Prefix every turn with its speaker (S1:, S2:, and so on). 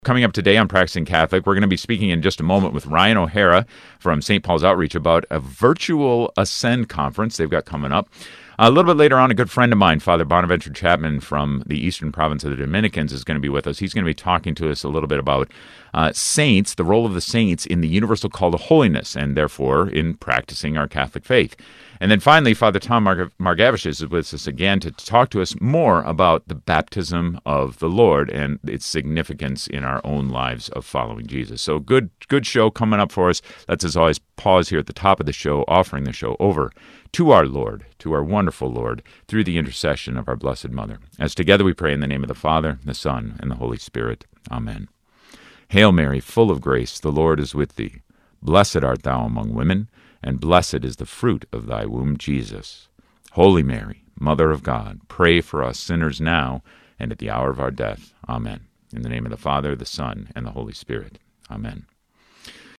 S1: Coming up today on Practicing Catholic, we're going to be speaking in just a moment with Ryan O'Hara from St. Paul's Outreach about a virtual Ascend conference they've got coming up. A little bit later on, a good friend of mine, Father Bonaventure Chapman from the Eastern Province of the Dominicans, is going to be with us. He's going to be talking to us a little bit about saints, the role of the saints in the universal call to holiness, and therefore in practicing our Catholic faith. And then finally, Father Tom Margavish is with us again to talk to us more about the baptism of the Lord and its significance in our own lives of following Jesus. So good show coming up for us. Let's, as always, pause here at the top of the show, offering the show over to our Lord, to our wonderful Lord, through the intercession of our Blessed Mother. As together we pray in the name of the Father, the Son, and the Holy Spirit. Amen. Hail Mary, full of grace, the Lord is with thee. Blessed art thou among women, and blessed is the fruit of thy womb, Jesus. Holy Mary, Mother of God, pray for us sinners now and at the hour of our death. Amen. In the name of the Father, the Son, and the Holy Spirit. Amen.